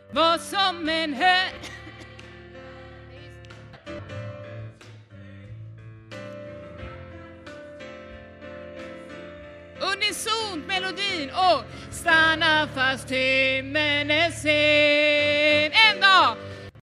var som en hö. Unisont melodin och stanna fast, timmen är sen.